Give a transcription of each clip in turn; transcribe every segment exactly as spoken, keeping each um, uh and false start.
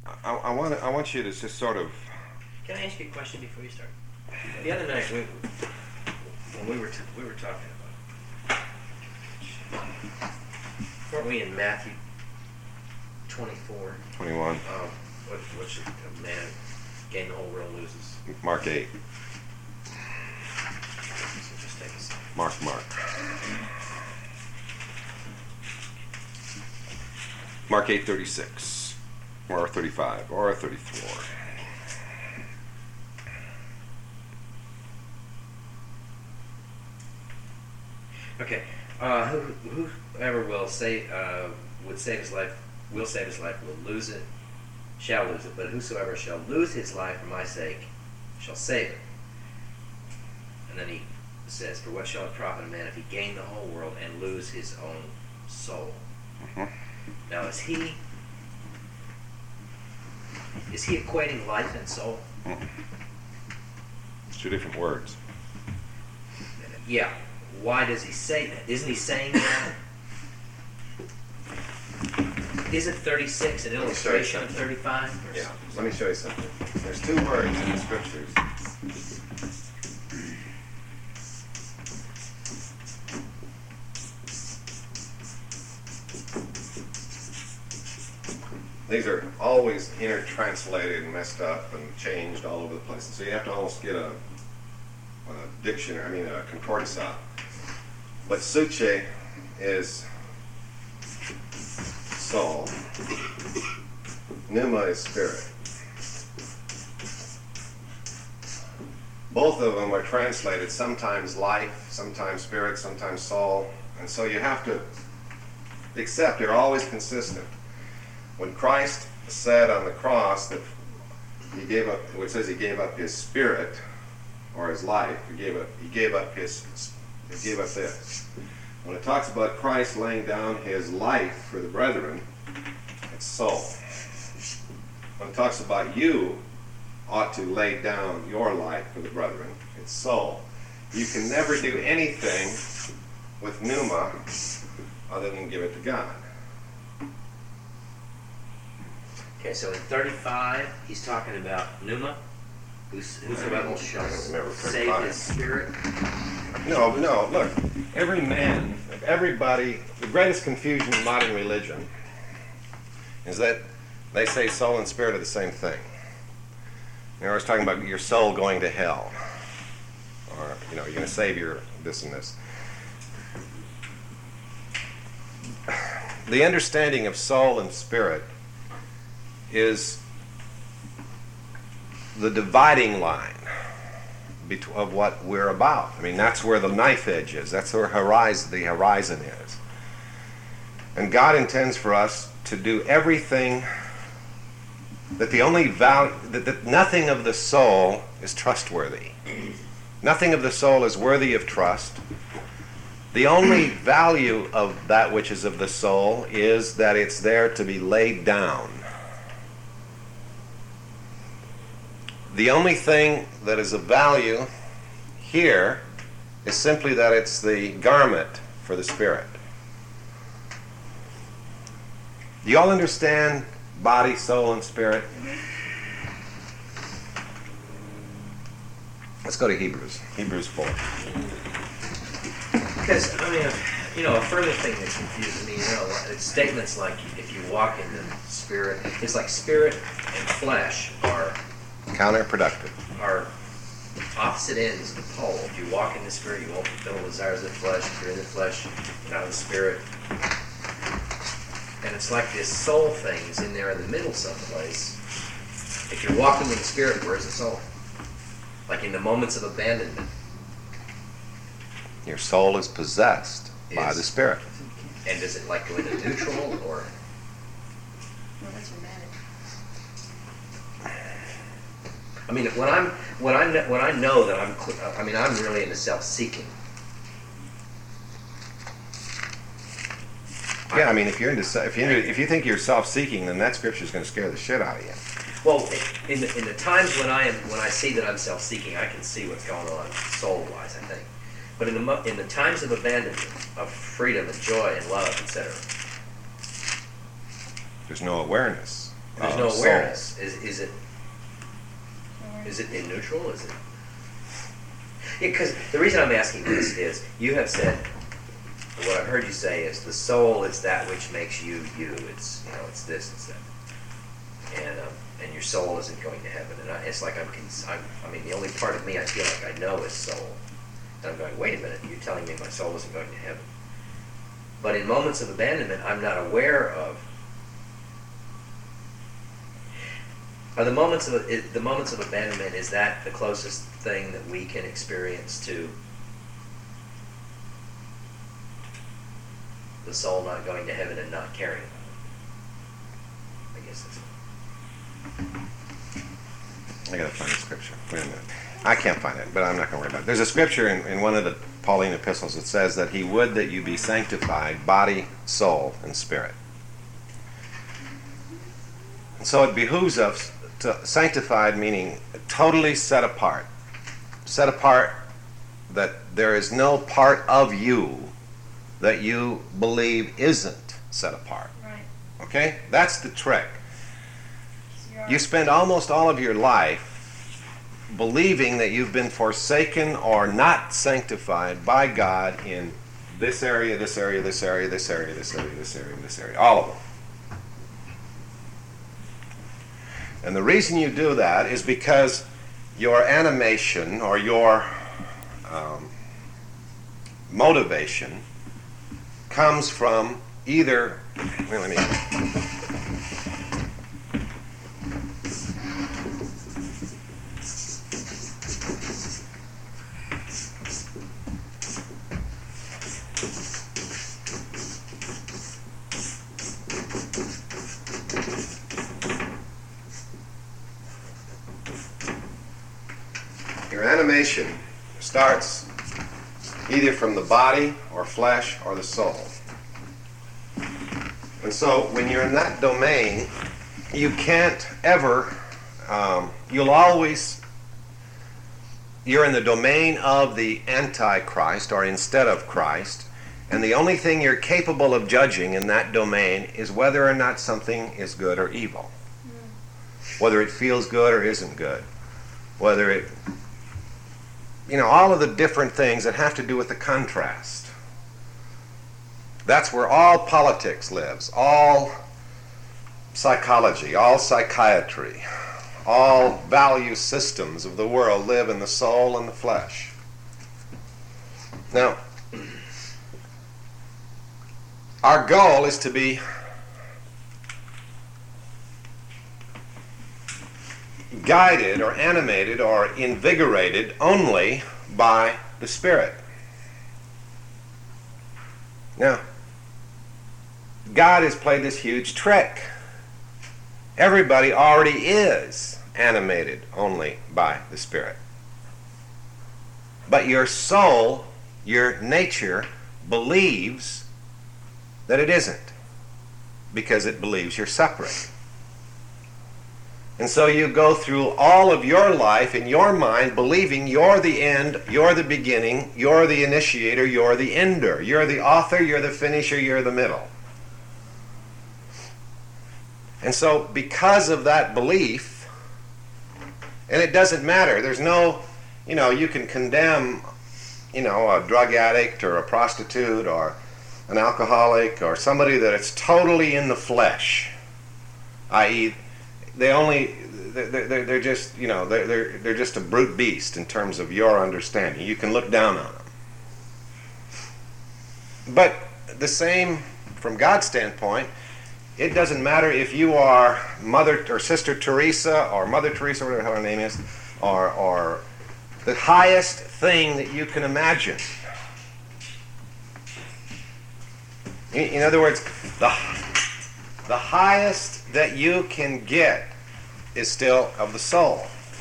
I, I want I want you to just sort of. Can I ask you a question before you start? The other night, we, when we were t- we were talking about, weren't we in Matthew twenty-four? twenty-one. Um, what what should a man gain the whole world loses? Mark eight. So just take a second. Mark Mark. Mark eight thirty-six, or thirty-five, or thirty-four. Okay. Uh, who, whoever will say uh, would save his life will save his life will lose it, shall lose it. But whosoever shall lose his life for my sake shall save it. And then he says, "For what shall it profit a man if he gain the whole world and lose his own soul?" Mm-hmm. Now, is he is he equating life and soul? Mm-hmm. It's two different words. Yeah. Why does he say that? Isn't he saying that? Isn't thirty-six an illustration of thirty-five? Yeah. Let me show you something. There's two words in the scriptures. These are always intertranslated and messed up and changed all over the place. So you have to almost get a, a dictionary, I mean a concordance out. But suche is soul. Pneuma is spirit. Both of them are translated, sometimes life, sometimes spirit, sometimes soul. And so you have to accept they're always consistent. When Christ said on the cross that he gave up, it says he gave up his spirit or his life, he gave up, he gave up his, he gave up this. When it talks about Christ laying down his life for the brethren, it's soul. When it talks about you ought to lay down your life for the brethren, it's soul. You can never do anything with pneuma other than give it to God. Okay, so in thirty-five, he's talking about pneuma. Who's, whosoever shall save his spirit. No, no, look. Every man, everybody, the greatest confusion in modern religion is that they say soul and spirit are the same thing. You know, I was talking about your soul going to hell. Or, you know, you're going to save your this and this. The understanding of soul and spirit is the dividing line of what we're about. I mean, that's where the knife edge is. That's where horizon, the horizon is. And God intends for us to do everything that the only value, that, that nothing of the soul is trustworthy. Nothing of the soul is worthy of trust. The only value of that which is of the soul is that it's there to be laid down. The only thing that is of value here is simply that it's the garment for the spirit. Do you all understand body, soul, and spirit? Let's go to Hebrews. Hebrews four. Because, I mean, you know, a further thing that confuses me, you know, it's statements like if you walk in the spirit, it's like spirit and flesh are counterproductive. Are opposite ends of the pole. If you walk in the spirit, you won't fulfill the desires of the flesh. If you're in the flesh, you're not in the spirit. And it's like this soul thing is in there in the middle someplace. If you're walking in the spirit, where's the soul? Like in the moments of abandonment. Your soul is possessed is, by the spirit. And does it like go into neutral or? No, that's romantic. I mean, when I'm when I when I know that I'm, I mean, I'm really into self-seeking. Yeah, I mean, if you're into if you if you think you're self-seeking, then that scripture is going to scare the shit out of you. Well, in the, in the times when I am when I see that I'm self-seeking, I can see what's going on soul-wise, I think. But in the in the times of abandonment, of freedom and joy and love, et cetera, there's no awareness. There's of no soul. awareness. Is is it is it in neutral? Is it? Yeah, because the reason I'm asking this is you have said what I've heard you say is the soul is that which makes you you. It's you know it's this it's that, and um, and your soul isn't going to heaven. And I, it's like I'm, cons- I'm I mean the only part of me I feel like I know is soul. And I'm going, wait a minute, you're telling me my soul isn't going to heaven. But in moments of abandonment, I'm not aware of. Are the moments of is, the moments of abandonment, is that the closest thing that we can experience to the soul not going to heaven and not caring about it? I guess that's. I gotta find the scripture. Wait a minute. I can't find it, but I'm not gonna worry about it. There's a scripture in, in one of the Pauline epistles that says that he would that you be sanctified, body, soul, and spirit. And so it behooves us to sanctified, meaning totally set apart. Set apart that there is no part of you that you believe isn't set apart. Right. Okay? That's the trick. So you're You spend almost all of your life believing that you've been forsaken or not sanctified by God in this area, this area, this area, this area, this area, this area, this area, all of them. And the reason you do that is because your animation or your um, motivation comes from either, well, let me, your animation starts either from the body or flesh or the soul. And so when you're in that domain, you can't ever, um, you'll always, you're in the domain of the Antichrist or instead of Christ, and the only thing you're capable of judging in that domain is whether or not something is good or evil. Whether it feels good or isn't good. Whether it, you know, all of the different things that have to do with the contrast. That's where all politics lives, all psychology, all psychiatry, all value systems of the world live in the soul and the flesh. Now, our goal is to be guided or animated or invigorated only by the Spirit. Now, God has played this huge trick. Everybody already is animated only by the Spirit. But your soul, your nature, believes that it isn't, because it believes you're separate. And so you go through all of your life in your mind believing you're the end, you're the beginning, you're the initiator, you're the ender. You're the author, you're the finisher, you're the middle. And so because of that belief, and it doesn't matter, there's no, you know, you can condemn, you know, a drug addict or a prostitute or an alcoholic or somebody that it's totally in the flesh, that is, they only, they're, they're, they're just, you know, they're, they're, they're just a brute beast in terms of your understanding. You can look down on them. But the same, from God's standpoint, it doesn't matter if you are Mother or Sister Teresa or Mother Teresa, whatever her name is, or, or the highest thing that you can imagine. In, in other words, the The highest that you can get is still of the soul.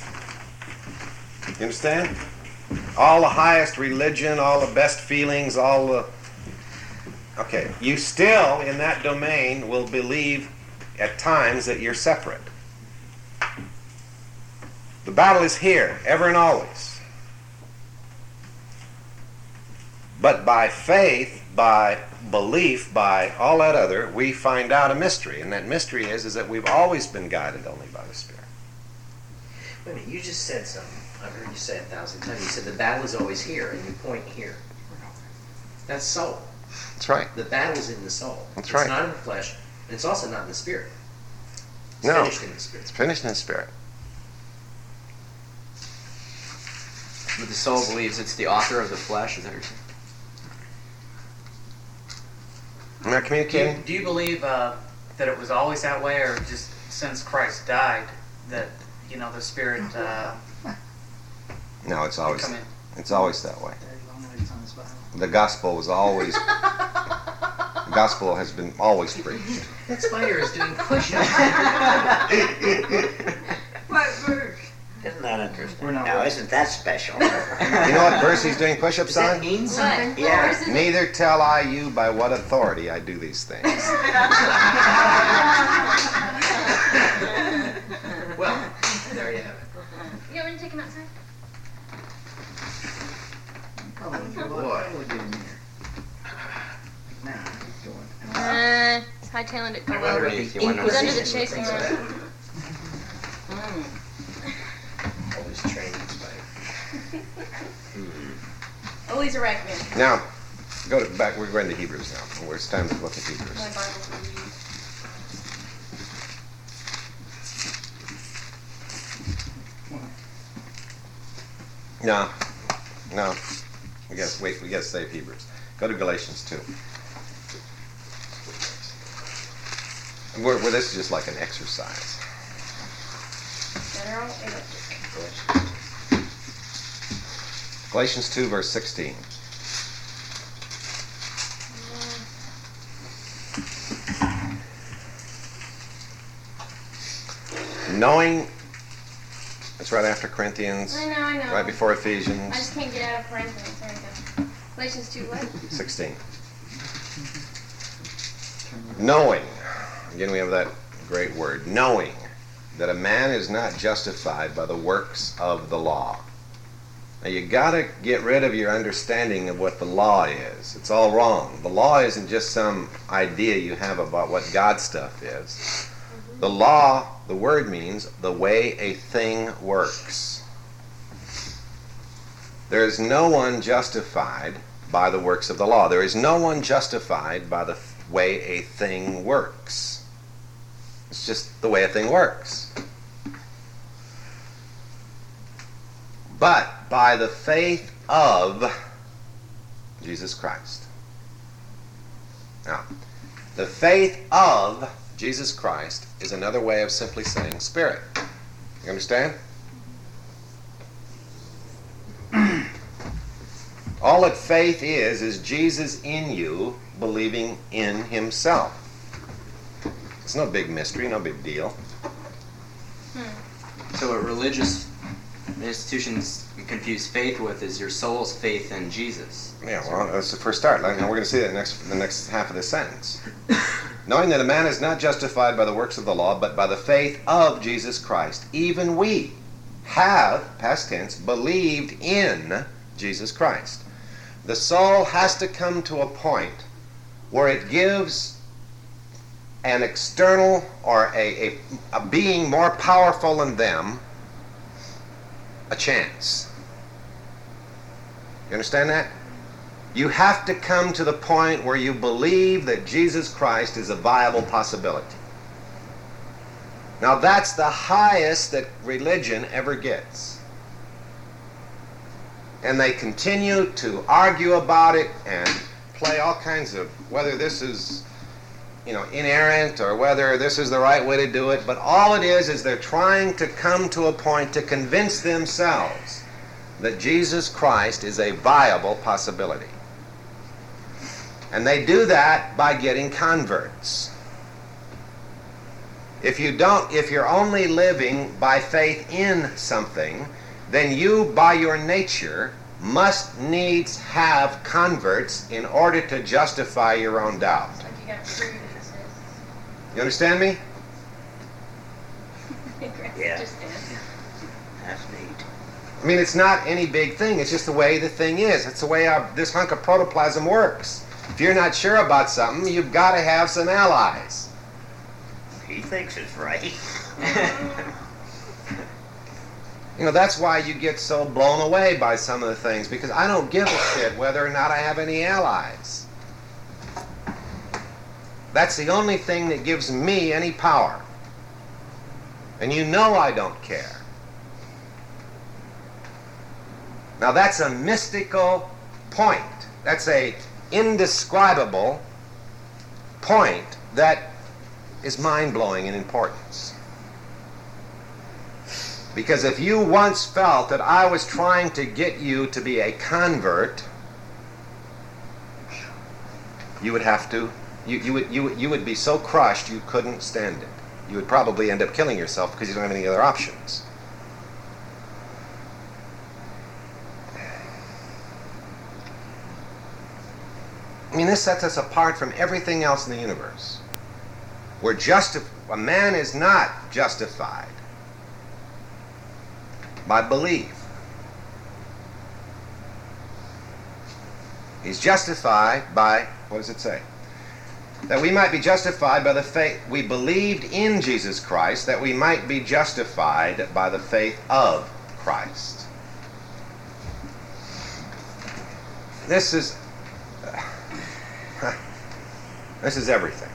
You understand? All the highest religion, all the best feelings, all the... Okay, you still, in that domain, will believe at times that you're separate. The battle is here, ever and always. But by faith, by belief, by all that other, we find out a mystery. And that mystery is, is that we've always been guided only by the Spirit. Wait a minute, you just said something. I've heard you say it a thousand times. You said the battle is always here, and you point here. That's soul. That's right. The battle is in the soul. That's it's right. It's not in the flesh, and it's also not in the spirit. It's No. finished in the spirit. It's finished in the Spirit. But the soul believes it's the author of the flesh. Is that what you're saying? Am I Do you, communicating? do you believe uh, that it was always that way, or just since Christ died, that you know the Spirit uh, No, it's always come in? it's always that way. The gospel was always the gospel has been always preached. That spider is doing push-ups. What verse? Isn't that interesting? We're not Now, ready. isn't that special? You know what verse he's doing push-ups Does that on? mean What? something? What Yeah. verse is it? Neither tell I you by what authority I do these things. Well, there you have it. You want me to take him outside? Boy. Uh, it's hightailing it. I wonder If if the you want to He's under the Inquisition chasing thinks of rod. that. All this training spider. Oh, he's a ragman. Now, go to back. We're going to Hebrews now. It's time to look at Hebrews. My Bible's for you. No, no. We got wait. We got to save Hebrews. Go to Galatians two. Where, where this is just like an exercise. General Electric. Galatians two, verse sixteen. Knowing, it's right after Corinthians, I know, I know. right before I Ephesians just can't get out of Corinthians. There we go. Galatians two what? sixteen. Knowing, again we have that great word, knowing that a man is not justified by the works of the law. Now you gotta get rid of your understanding of what the law is. It's all wrong. The law isn't just some idea you have about what God stuff is. The law, the word means the way a thing works. There is no one justified by the works of the law. There is no one justified by the way a thing works. It's just the way a thing works. But by the faith of Jesus Christ. Now, the faith of Jesus Christ is another way of simply saying Spirit. You understand? All that faith is, is Jesus in you believing in himself. It's no big mystery, no big deal. So what religious institutions confuse faith with is your soul's faith in Jesus. Yeah, well, that's the first start. And we're going to see that next, the next half of this sentence. Knowing that a man is not justified by the works of the law, but by the faith of Jesus Christ. Even we have, past tense, believed in Jesus Christ. The soul has to come to a point where it gives an external or a, a, a being more powerful than them a chance. You understand that? You have to come to the point where you believe that Jesus Christ is a viable possibility. Now that's the highest that religion ever gets. And they continue to argue about it and play all kinds of, whether this is, you know, inerrant or whether this is the right way to do it, but all it is is they're trying to come to a point to convince themselves that Jesus Christ is a viable possibility. And they do that by getting converts. If you don't, if you're only living by faith in something, then you, by your nature, must needs have converts in order to justify your own doubt. Like you got to prove it, it says. You understand me? Grant's Yeah. just did. That's neat. I mean, it's not any big thing. It's just the way the thing is. It's the way our, this hunk of protoplasm works. If you're not sure about something, you've got to have some allies. He thinks it's right. You know, that's why you get so blown away by some of the things, because I don't give a shit whether or not I have any allies. That's the only thing that gives me any power. And you know I don't care. Now that's a mystical point. That's a indescribable point that is mind-blowing in importance. Because if you once felt that I was trying to get you to be a convert, you would have to, you, you, would, you, would, you would be so crushed you couldn't stand it. You would probably end up killing yourself because you don't have any other options. I mean, this sets us apart from everything else in the universe. We're justi- a man is not justified by belief. He's justified by, what does it say? That we might be justified by the faith, we believed in Jesus Christ, that we might be justified by the faith of Christ. This is, this is everything.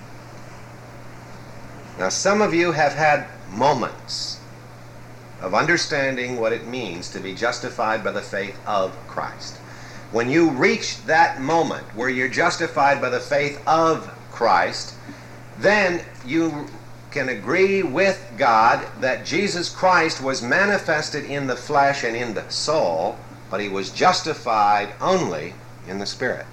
Now, some of you have had moments of understanding what it means to be justified by the faith of Christ. When you reach that moment where you're justified by the faith of Christ, then you can agree with God that Jesus Christ was manifested in the flesh and in the soul, but he was justified only in the Spirit.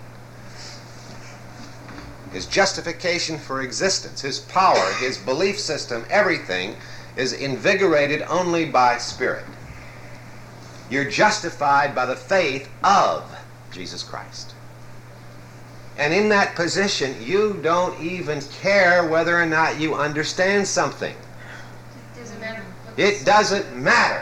His justification for existence, his power, his belief system, everything is invigorated only by Spirit. You're justified by the faith of Jesus Christ. And in that position, you don't even care whether or not you understand something. It doesn't matter. It doesn't matter.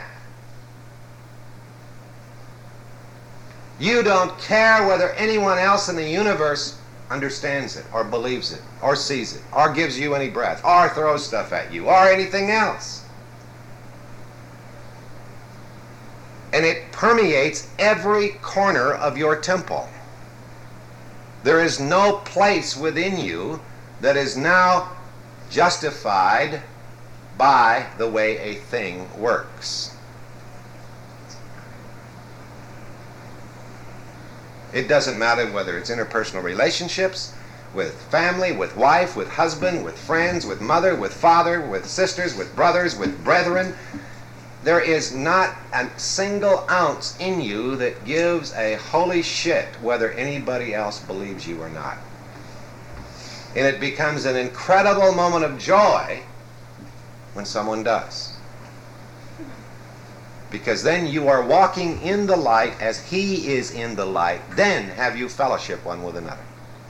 You don't care whether anyone else in the universe understands it, or believes it, or sees it, or gives you any breath, or throws stuff at you, or anything else. And it permeates every corner of your temple. There is no place within you that is now justified by the way a thing works. It doesn't matter whether it's interpersonal relationships, with family, with wife, with husband, with friends, with mother, with father, with sisters, with brothers, with brethren. There is not a single ounce in you that gives a holy shit whether anybody else believes you or not. And it becomes an incredible moment of joy when someone does. Because then you are walking in the light as he is in the light. Then have you fellowship one with another.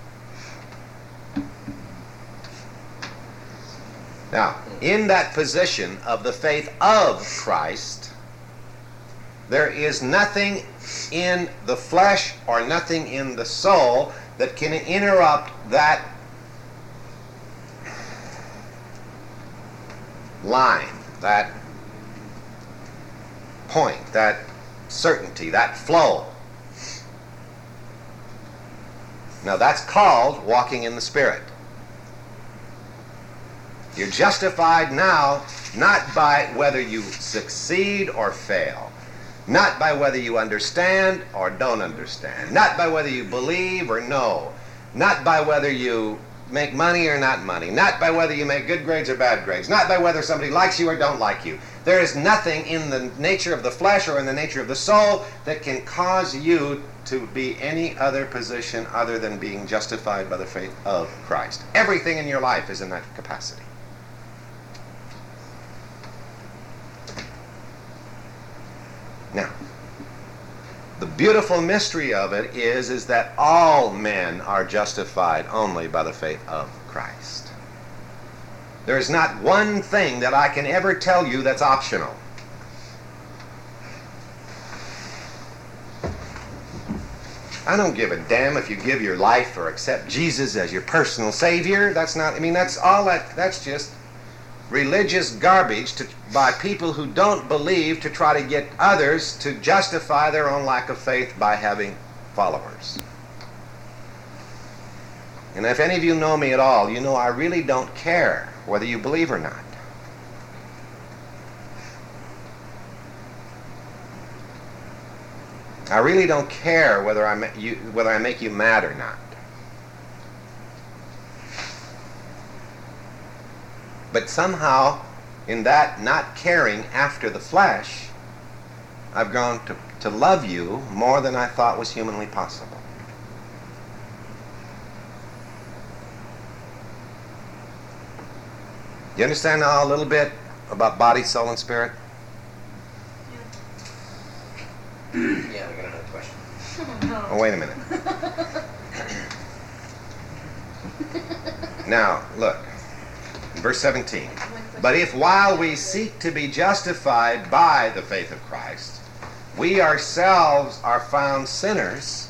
Now, in that position of the faith of Christ, there is nothing in the flesh or nothing in the soul that can interrupt that line, that point, that certainty, that flow. Now that's called walking in the Spirit. You're justified now not by whether you succeed or fail, not by whether you understand or don't understand, not by whether you believe or know, not by whether you make money or not money, not by whether you make good grades or bad grades, not by whether somebody likes you or don't like you. There is nothing in the nature of the flesh or in the nature of the soul that can cause you to be any other position other than being justified by the faith of Christ. Everything in your life is in that capacity. Now, the beautiful mystery of it is, is that all men are justified only by the faith of Christ. There is not one thing that I can ever tell you that's optional. I don't give a damn if you give your life or accept Jesus as your personal Savior. That's not, I mean, that's all that, that's just religious garbage to, by people who don't believe, to try to get others to justify their own lack of faith by having followers. And if any of you know me at all, you know I really don't care whether you believe or not. I really don't care whether I, ma- you, whether I make you mad or not. But somehow, in that not caring after the flesh, I've grown to, to love you more than I thought was humanly possible. You understand now a little bit about body, soul, and spirit? Yeah, we got another question. Oh, wait a minute. Now, look. Verse seventeen. But if while we seek to be justified by the faith of Christ, we ourselves are found sinners,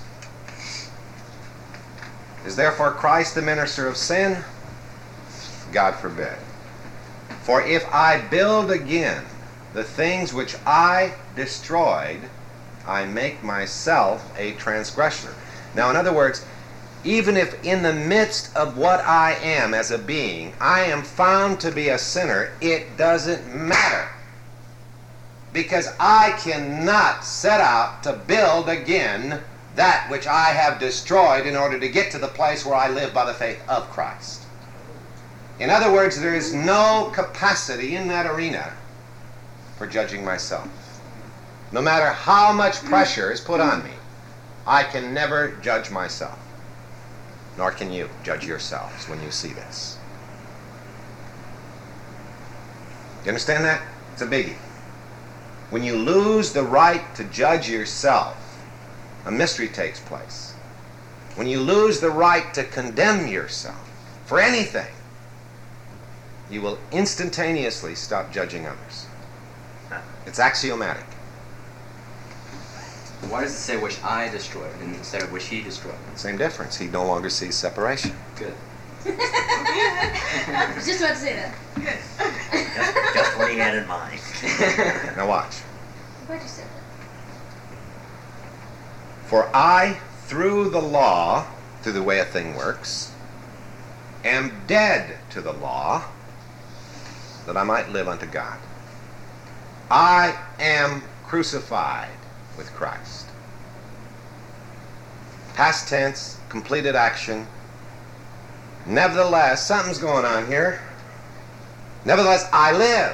is therefore Christ the minister of sin? God forbid. For if I build again the things which I destroyed, I make myself a transgressor. Now, in other words, even if in the midst of what I am as a being, I am found to be a sinner, it doesn't matter. Because I cannot set out to build again that which I have destroyed in order to get to the place where I live by the faith of Christ. In other words, there is no capacity in that arena for judging myself. No matter how much pressure is put on me, I can never judge myself. Nor can you judge yourselves when you see this. You understand that? It's a biggie. When you lose the right to judge yourself, a mystery takes place. When you lose the right to condemn yourself for anything, you will instantaneously stop judging others. It's axiomatic. Why does it say which I destroyed instead of which he destroyed? Same difference. He no longer sees separation. Good. I was just about to say that. Just, just what he had in mind. Now watch. I'm glad you said that. For I, through the law, through the way a thing works, am dead to the law, that I might live unto God. I am crucified with Christ. Past tense, completed action. Nevertheless, something's going on here. Nevertheless, I live.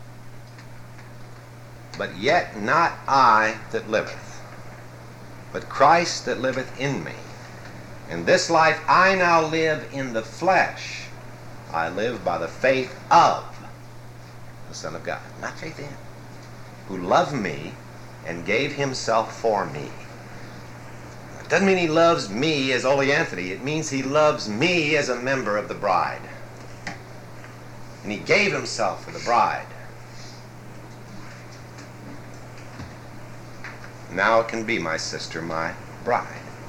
But yet not I that liveth, but Christ that liveth in me. In this life I now live in the flesh. I live by the faith of the Son of God. Not faith in. Who loved me and gave himself for me. It doesn't mean he loves me as Ole Anthony. It means he loves me as a member of the bride. And he gave himself for the bride. Now it can be my sister, my bride.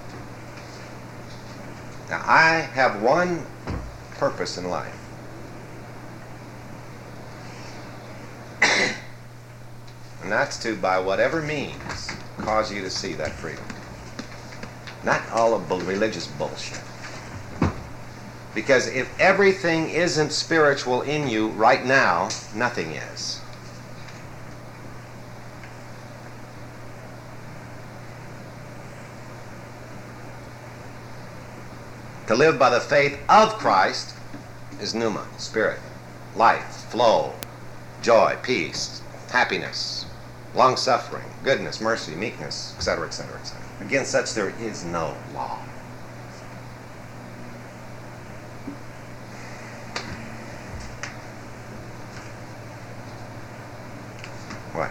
Now I have one purpose in life. And that's to, by whatever means, cause you to see that freedom. Not all of bull- religious bullshit. Because if everything isn't spiritual in you right now, nothing is. To live by the faith of Christ is pneuma, spirit, life, flow, joy, peace, happiness, long-suffering, goodness, mercy, meekness, et cetera, et cetera, et cetera. Against such there is no law. What?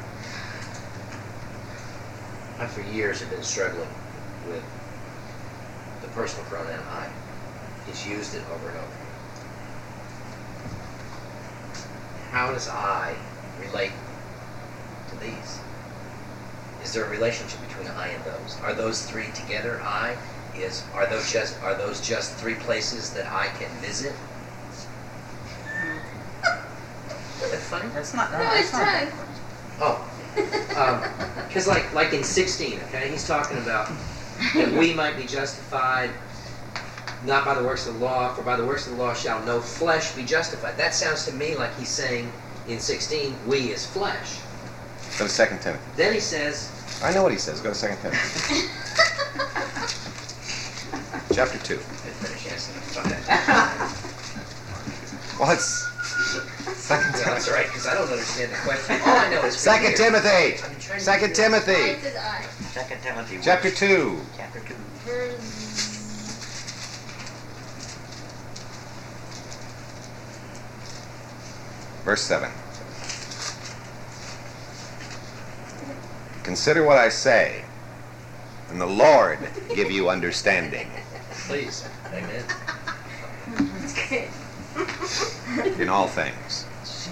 I for years have been struggling with the personal pronoun I. He's used it over and over. How does I relate to these? Is there a relationship between I and those? Are those three together? I is are those just are those just three places that I can visit? Isn't that funny? That's not. No, that's it's not- time. Oh, because like like in sixteen, okay, he's talking about that we might be justified not by the works of the law, for by the works of the law shall no flesh be justified. That sounds to me like he's saying in sixteen, we is flesh. Go to Second Timothy. Then he says, I know what he says. Go to Second Timothy. Chapter two. I finish answering. Go ahead. Well, it's Second Well, that's Timothy. all right, because I don't understand the question. All I know is Second Timothy. I've been trying to Second figure out- Mine Timothy. says I. Second Timothy. Chapter verse- two. Chapter two. Verse. Verse seven. Consider what I say, and the Lord give you understanding Please. Amen. That's good. in all things.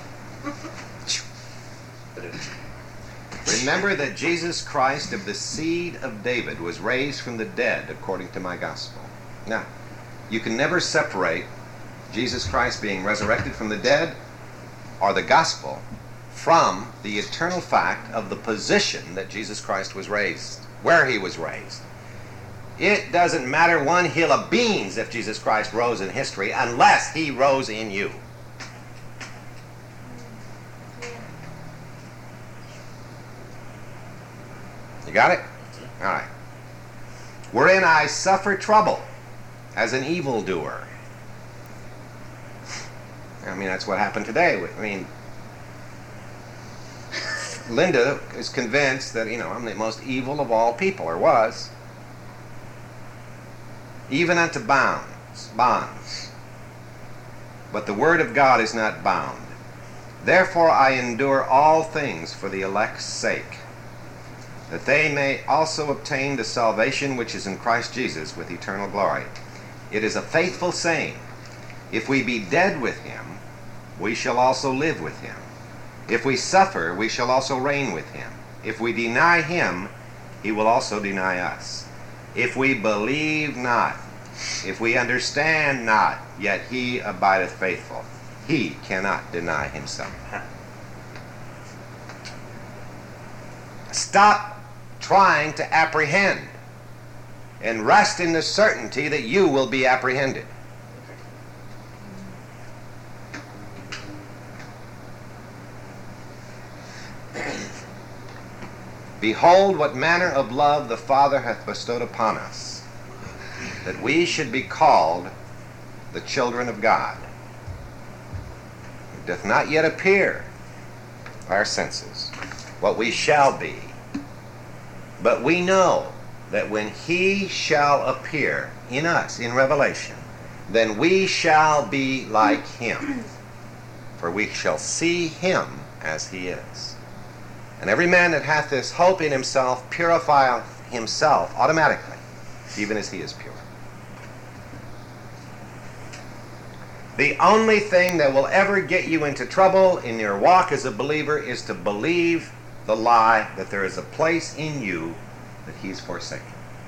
But it, Remember that Jesus Christ of the seed of David was raised from the dead according to my gospel. Now, you can never separate Jesus Christ being resurrected from the dead or the gospel from the eternal fact of the position that Jesus Christ was raised, where he was raised. It doesn't matter one hill of beans if Jesus Christ rose in history unless he rose in you. You got it? All right. Wherein I suffer trouble as an evildoer. I mean, that's what happened today. I mean, Linda is convinced that, you know, I'm the most evil of all people, or was. Even unto bounds, bonds. But the word of God is not bound. Therefore I endure all things for the elect's sake, that they may also obtain the salvation which is in Christ Jesus with eternal glory. It is a faithful saying, if we be dead with him, we shall also live with him. If we suffer, we shall also reign with him. If we deny him, he will also deny us. If we believe not, if we understand not, yet he abideth faithful. He cannot deny himself. Stop trying to apprehend and rest in the certainty that you will be apprehended. Behold what manner of love the Father hath bestowed upon us, that we should be called the children of God. It doth not yet appear by our senses what we shall be, but we know that when he shall appear in us in revelation, then we shall be like him, for we shall see him as he is. And every man that hath this hope in himself purifieth himself automatically, even as he is pure. The only thing that will ever get you into trouble in your walk as a believer is to believe the lie that there is a place in you that he's forsaken.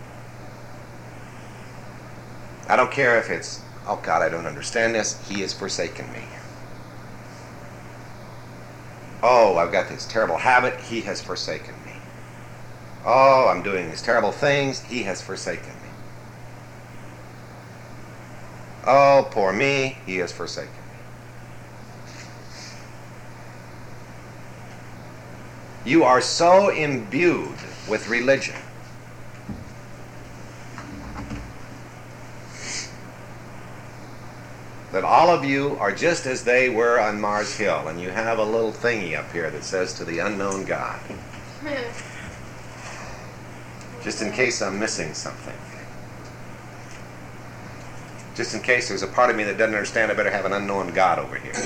I don't care if it's, oh God, I don't understand this, he has forsaken me. Oh, I've got this terrible habit, he has forsaken me. Oh, I'm doing these terrible things, he has forsaken me. Oh, poor me, he has forsaken me. You are so imbued with religion that all of you are just as they were on Mars Hill, and you have a little thingy up here that says to the unknown God, just in case I'm missing something. Just in case there's a part of me that doesn't understand, I better have an unknown God over here.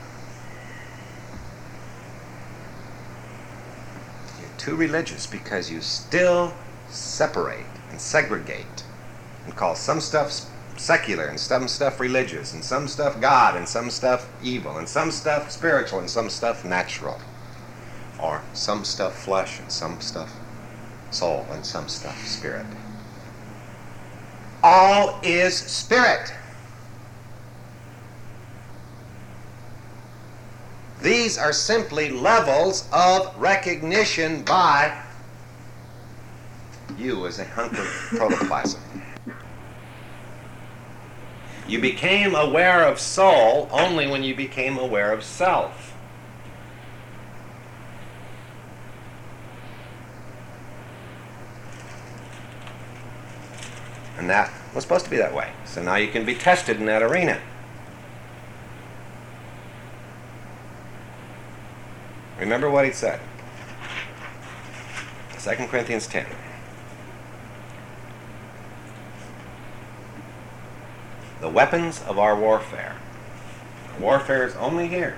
You're too religious because you still separate and segregate and call some stuff secular and some stuff religious and some stuff God and some stuff evil and some stuff spiritual and some stuff natural, or some stuff flesh and some stuff soul, and some stuff spirit. All is spirit. These are simply levels of recognition by you as a hunk of protoplasm. You became aware of soul only when you became aware of self. And that was supposed to be that way. So now you can be tested in that arena. Remember what he said. Second Corinthians ten. The weapons of our warfare. Warfare is only here.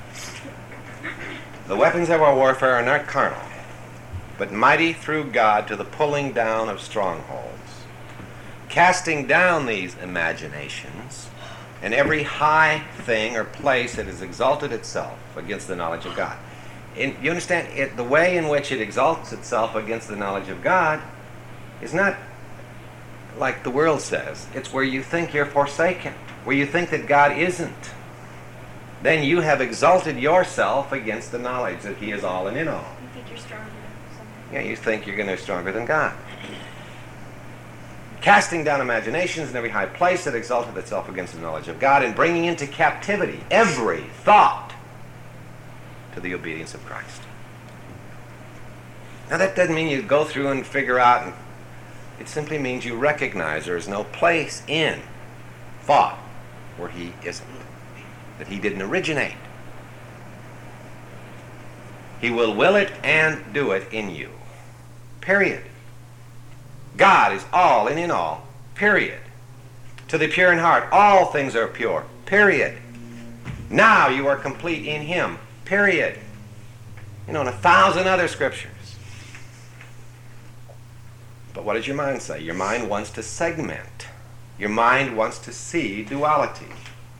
The weapons of our warfare are not carnal, but mighty through God to the pulling down of strongholds, casting down these imaginations and every high thing or place that has exalted itself against the knowledge of God. In, you understand, it, the way in which it exalts itself against the knowledge of God is not like the world says. It's where you think you're forsaken, where you think that God isn't. Then you have exalted yourself against the knowledge that He is all and in all. You think you're stronger than something. Yeah, you think you're going to be stronger than God. Casting down imaginations and every high place that exalted itself against the knowledge of God, and bringing into captivity every thought to the obedience of Christ. Now that doesn't mean you go through and figure out, and it simply means you recognize there is no place in thought where He isn't, that He didn't originate. He will will it and do it in you. Period. God is all and in all. Period. To the pure in heart, all things are pure. Period. Now you are complete in Him. Period. You know, and a thousand other scriptures. But what does your mind say? Your mind wants to segment. Your mind wants to see duality.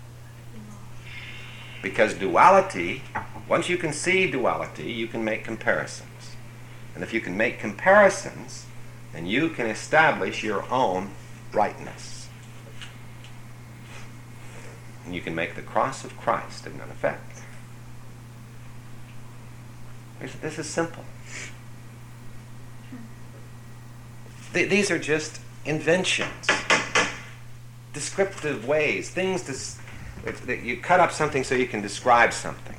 Because duality, once you can see duality, you can make comparisons. And if you can make comparisons, then you can establish your own rightness. And you can make the cross of Christ of none effect. This is simple. Th- these are just inventions, descriptive ways, things to, s- that you cut up something so you can describe something.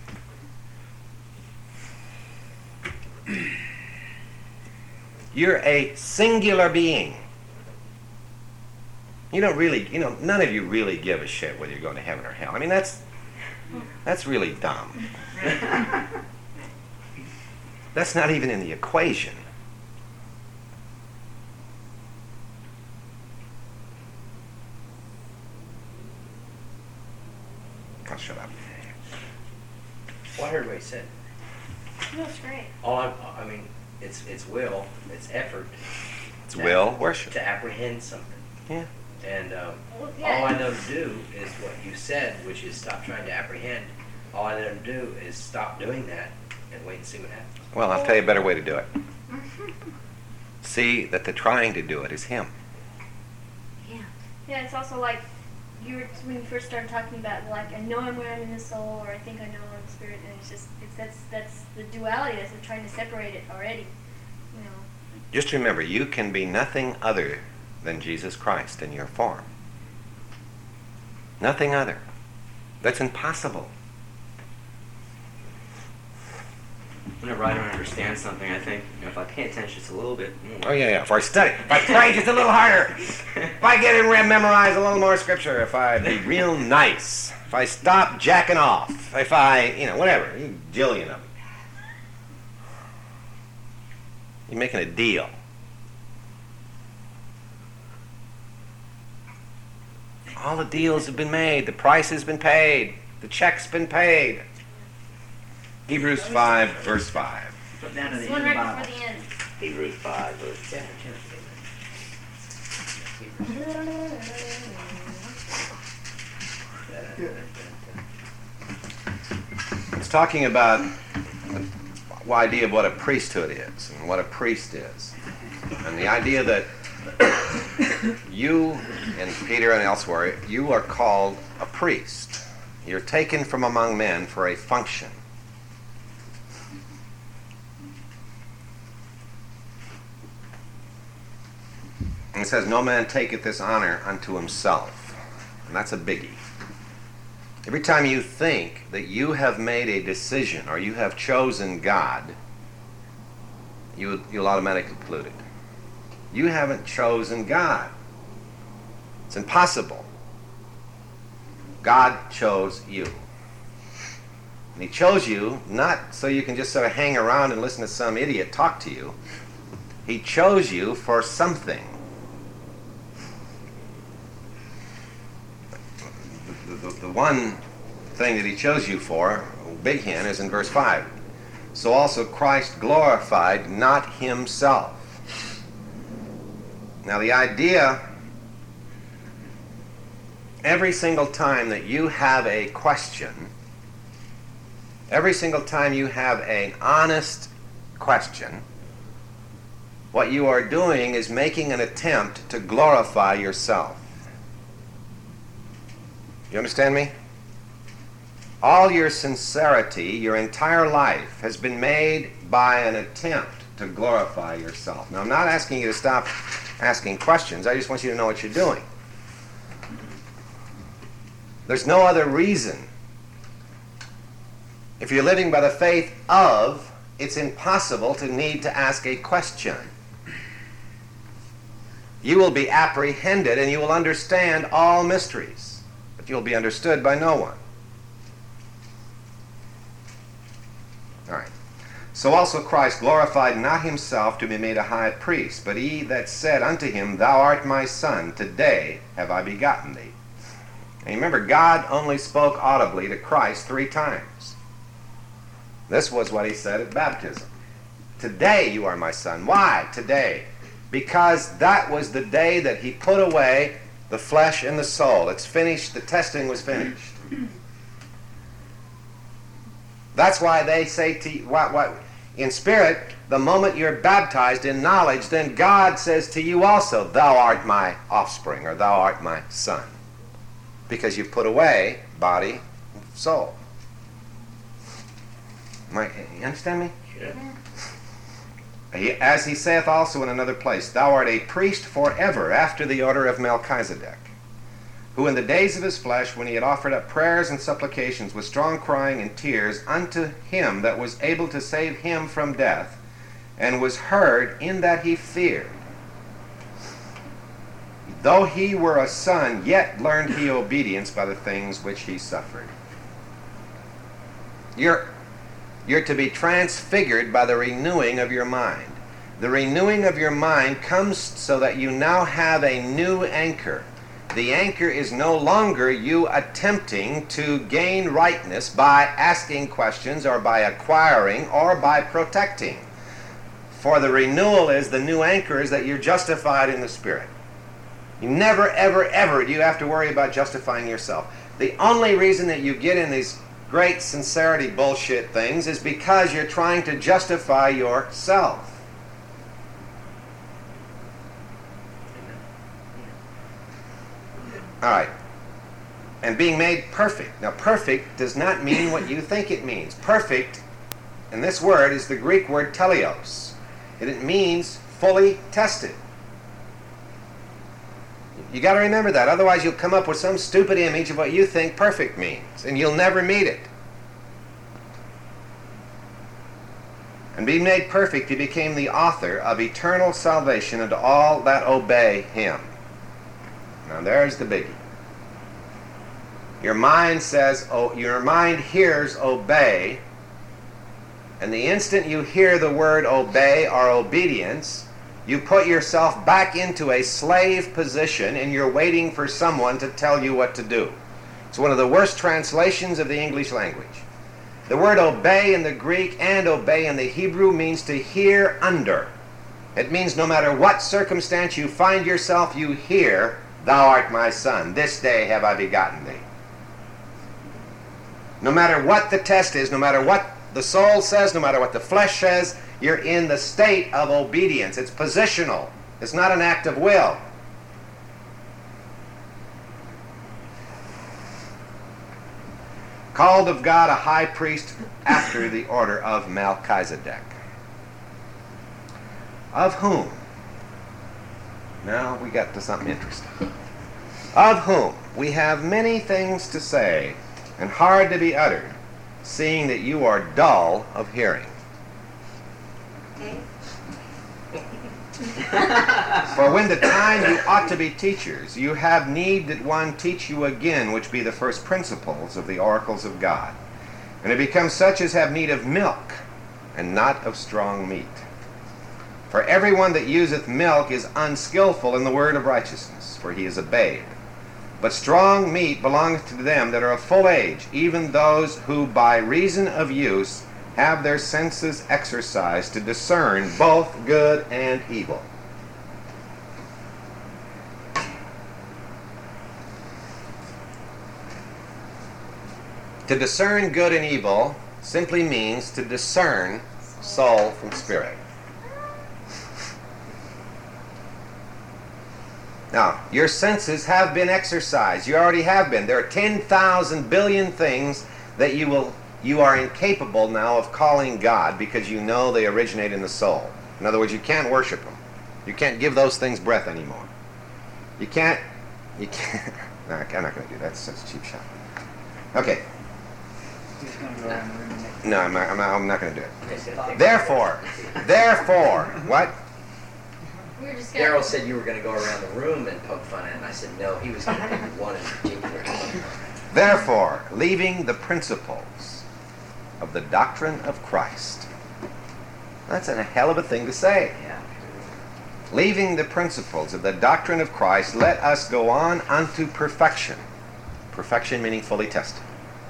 You're a singular being. You don't really, you know, none of you really give a shit whether you're going to heaven or hell. I mean, that's that's really dumb. That's not even in the equation. I'll shut up. Well, I heard what he said. No, it's great. All I, I mean, it's it's will, it's effort. It's to will, app- worship. To apprehend something. Yeah. And um, Well, yeah. all I know to do is what you said, which is stop trying to apprehend. All I know to do is stop doing that and wait and see what happens. Well, I'll tell you a better way to do it. See that the trying to do it is Him. Yeah. Yeah, it's also like you were when you first started talking about like I know I'm where I'm in the soul, or I think I know I'm in the spirit, and it's just it's that's that's the duality. That's I'm trying to separate it already. You know. Just remember, you can be nothing other than Jesus Christ in your form. Nothing other. That's impossible. Whenever I don't understand something, I think, you know, if I pay attention just a little bit more. Oh, yeah, yeah. If I study, if I pray just a little harder, if I get and memorize a little more scripture, if I be real nice, if I stop jacking off, if I, you know, whatever, a jillion of them. You're making a deal. All the deals have been made. The price has been paid. The check's been paid. Hebrews five, verse five. Put down in This the one end right Bible. before the end. Hebrews five, verse Yeah, It's talking about the idea of what a priesthood is and what a priest is. And the idea that you, and Peter and elsewhere, you are called a priest. You're taken from among men for a function. And it says, no man taketh this honor unto himself. And that's a biggie. Every time you think that you have made a decision or you have chosen God, you, you'll automatically pollute it. You haven't chosen God. It's impossible. God chose you. And he chose you not so you can just sort of hang around and listen to some idiot talk to you. He chose you for something. The, the, the one thing that he chose you for, big hint, is in verse five. So also Christ glorified not himself. Now the idea, every single time that you have a question, every single time you have an honest question, what you are doing is making an attempt to glorify yourself. You understand me? All your sincerity, your entire life, has been made by an attempt to glorify yourself. Now, I'm not asking you to stop asking questions. I just want you to know what you're doing. There's no other reason. If you're living by the faith of, it's impossible to need to ask a question. You will be apprehended and you will understand all mysteries, but you'll be understood by no one. All right. So also Christ glorified not himself to be made a high priest, but he that said unto him, Thou art my son, today have I begotten thee. And remember, God only spoke audibly to Christ three times. This was what he said at baptism. Today you are my son. Why today? Because that was the day that he put away the flesh and the soul. It's finished. The testing was finished. That's why they say to you, what, what, in spirit, the moment you're baptized in knowledge, then God says to you also, Thou art my offspring, or Thou art my son. Because you've put away body and soul. My, you understand me? Yeah. As he saith also in another place, Thou art a priest forever after the order of Melchizedek, who in the days of his flesh, when he had offered up prayers and supplications with strong crying and tears unto him that was able to save him from death, and was heard in that he feared. Though he were a son, yet learned he obedience by the things which he suffered. You're, you're to be transfigured by the renewing of your mind. The renewing of your mind comes so that you now have a new anchor. The anchor is no longer you attempting to gain rightness by asking questions or by acquiring or by protecting. For the renewal is, the new anchor is that you're justified in the Spirit. You never, ever, ever do you have to worry about justifying yourself. The only reason that you get in these great sincerity bullshit things is because you're trying to justify yourself. All right. And being made perfect. Now, perfect does not mean what you think it means. Perfect, and this word is the Greek word teleos. And it means fully tested. You got to remember that. Otherwise, you'll come up with some stupid image of what you think perfect means, and you'll never meet it. And being made perfect, he became the author of eternal salvation unto all that obey him. Now there's the biggie. Your mind says, oh, your mind hears obey, and the instant you hear the word obey or obedience, you put yourself back into a slave position and you're waiting for someone to tell you what to do. It's one of the worst translations of the English language. The word obey in the Greek and obey in the Hebrew means to hear under. It means no matter what circumstance you find yourself, you hear, Thou art my son, this day have I begotten thee. No matter what the test is, no matter what the the soul says, no matter what the flesh says, you're in the state of obedience. It's positional. It's not an act of will. Called of God a high priest after the order of Melchizedek. Of whom? Now we got to something interesting. Of whom we have many things to say and hard to be uttered, seeing that you are dull of hearing. For when the time you ought to be teachers, you have need that one teach you again, which be the first principles of the oracles of God. And it becomes such as have need of milk, and not of strong meat. For everyone that useth milk is unskillful in the word of righteousness, for he is a babe. But strong meat belongeth to them that are of full age, even those who by reason of use have their senses exercised to discern both good and evil. To discern good and evil simply means to discern soul from spirit. Now, your senses have been exercised. You already have been. There are ten thousand billion things that you will you are incapable now of calling God because you know they originate in the soul. In other words, you can't worship them. You can't give those things breath anymore. You can't, you can't, no, I'm not going to do that. That's such a cheap shot. Okay. He's going to go around the room and make No, I'm not, I'm not, I'm not going to do it. Therefore, therefore, what? We were just Daryl said you were going to go around the room and poke fun at it, and I said no, he was going to pick one in particular. Therefore, leaving the principles of the doctrine of Christ. That's a hell of a thing to say. Yeah. Leaving the principles of the doctrine of Christ, let us go on unto perfection. Perfection meaning fully tested.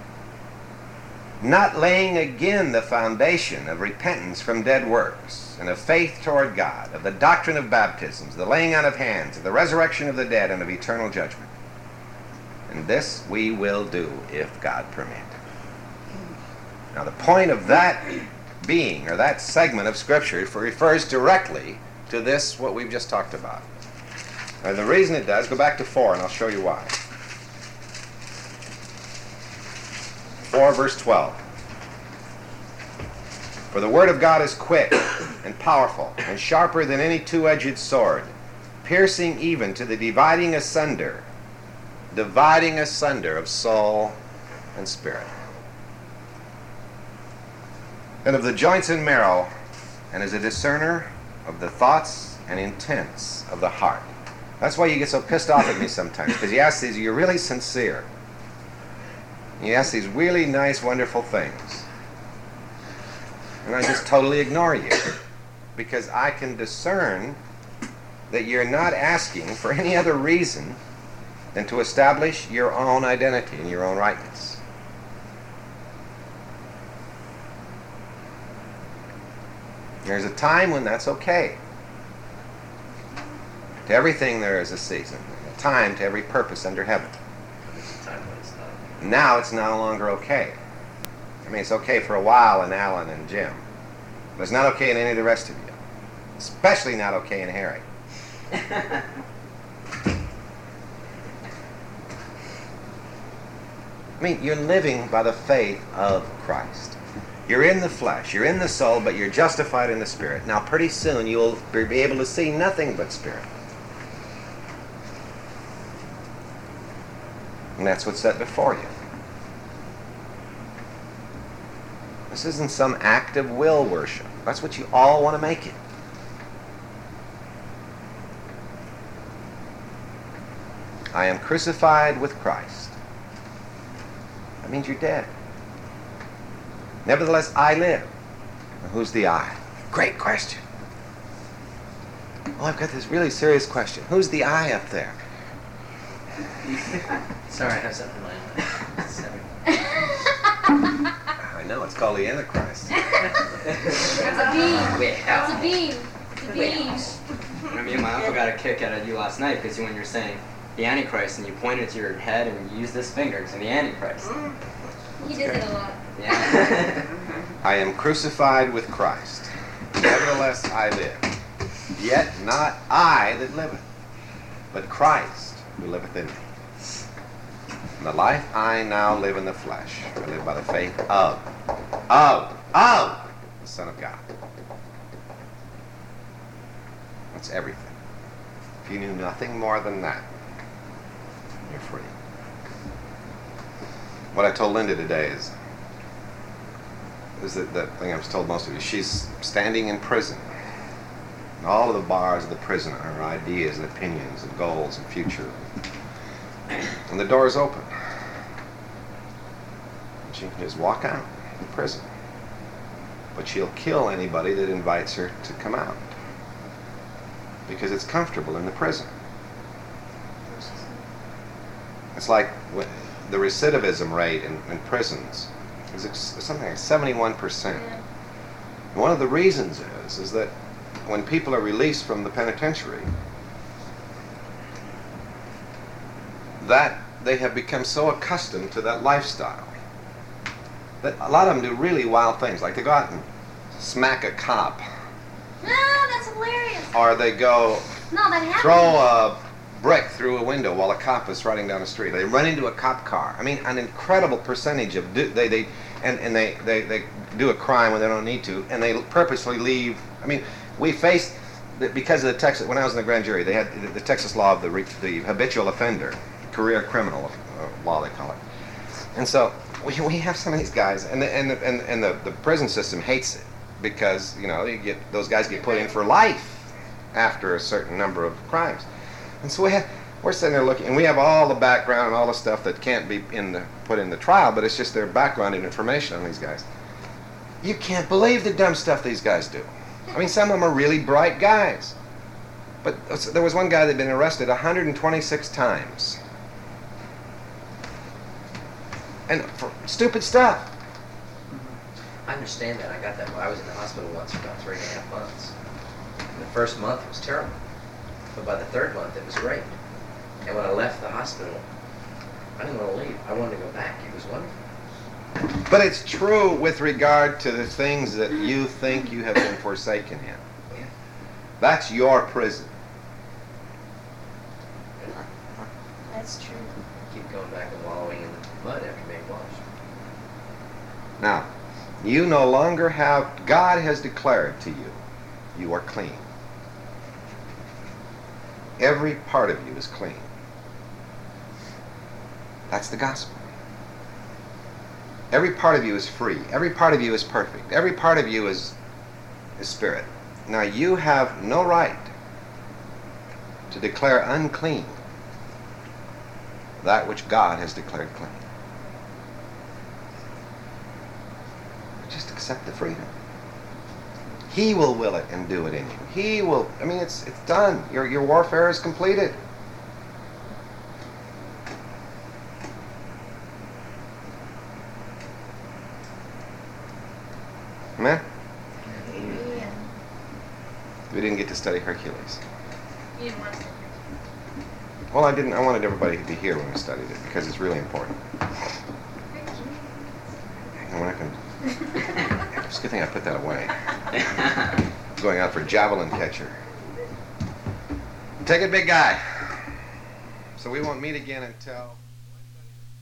Not laying again the foundation of repentance from dead works, and of faith toward God, of the doctrine of baptisms, the laying on of hands, of the resurrection of the dead, and of eternal judgment. And this we will do if God permit. Now the point of that being, or that segment of Scripture, refers directly to this, what we've just talked about. And the reason it does, go back to four and I'll show you why. four verse twelve. For the word of God is quick and powerful and sharper than any two-edged sword, piercing even to the dividing asunder, dividing asunder of soul and spirit, and of the joints and marrow, and is a discerner of the thoughts and intents of the heart. That's why you get so pissed off at me sometimes, because you ask these, you're really sincere. You ask these really nice, wonderful things. And I just totally ignore you. Because I can discern that you're not asking for any other reason than to establish your own identity and your own rightness. There's a time when that's okay. To everything there is a season, and a time to every purpose under heaven. There's a time when it's not. Now it's no longer okay. I mean, it's okay for a while in Alan and Jim. But it's not okay in any of the rest of you. Especially not okay in Harry. I mean, you're living by the faith of Christ. You're in the flesh, you're in the soul, but you're justified in the Spirit. Now, pretty soon you'll be able to see nothing but Spirit. And that's what's set before you. This isn't some act of will worship. That's what you all want to make it. I am crucified with Christ. That means you're dead. Nevertheless, I live. Now, who's the I? Great question. Well, I've got this really serious question. Who's the I up there? Sorry, I have something in mind. Sorry. I know, it's called the Antichrist. It's a beam. Wait, It's a beam. It's a beam. I mean, my uncle got a kick out of you last night because when you're saying the Antichrist and you pointed to your head and you used this finger to the Antichrist. He does it a lot. Yeah. I am crucified with Christ. Nevertheless I live. Yet not I that liveth, but Christ who liveth in me. And the life I now live in the flesh, I live by the faith of, of, of the Son of God. That's everything. If you knew nothing more than that, you're free. What I told Linda today is, is that, that thing I've told most of you. She's standing in prison. And all of the bars of the prison are her ideas and opinions and goals and future. And the door is open. And she can just walk out of the prison. But she'll kill anybody that invites her to come out. Because it's comfortable in the prison. It's like the recidivism rate in, in prisons is something like seventy-one percent. And one of the reasons is, is that when people are released from the penitentiary, that they have become so accustomed to that lifestyle that a lot of them do really wild things, like they go out and smack a cop, No, that's hilarious. or they go No, that happened. throw a brick through a window while a cop is riding down the street. They run into a cop car. I mean, an incredible percentage of do, they they and and they, they they do a crime when they don't need to, and they purposely leave. I mean, we faced the, because of the Texas. When I was in the grand jury, they had the, the Texas law of the re, the habitual offender, career criminal uh, law they call it, and so we we have some of these guys, and the, and the, and and the, the prison system hates it because you know you get those guys get put in for life after a certain number of crimes. And so we have, we're sitting there looking, and we have all the background and all the stuff that can't be in the, put in the trial, but it's just their background and information on these guys. You can't believe the dumb stuff these guys do. I mean, some of them are really bright guys. But there was one guy that had been arrested one hundred twenty-six times. And for stupid stuff. I understand that. I got that. I was in the hospital once for about three and a half months. And the first month was terrible. But by the third month, it was great. And when I left the hospital, I didn't want to leave. I wanted to go back. It was wonderful. But it's true with regard to the things that you think you have been forsaken in. Yeah. That's your prison. That's true. Keep going back and wallowing in the mud after being washed. Now, you no longer have, God has declared to you, you are clean. Every part of you is clean. That's the gospel. Every part of you is free. Every part of you is perfect. Every part of you is, is spirit. Now you have no right to declare unclean that which God has declared clean. Just accept the freedom. He will will it and do it in you. He will, I mean, it's it's done. Your your warfare is completed. Amen? Yeah. We didn't get to study Hercules. You didn't want to. Well, I didn't. I wanted everybody to be here when we studied it because it's really important. And when I can, it's a good thing I put that away. Going out for javelin catcher. Take it, big guy. So we won't meet again until...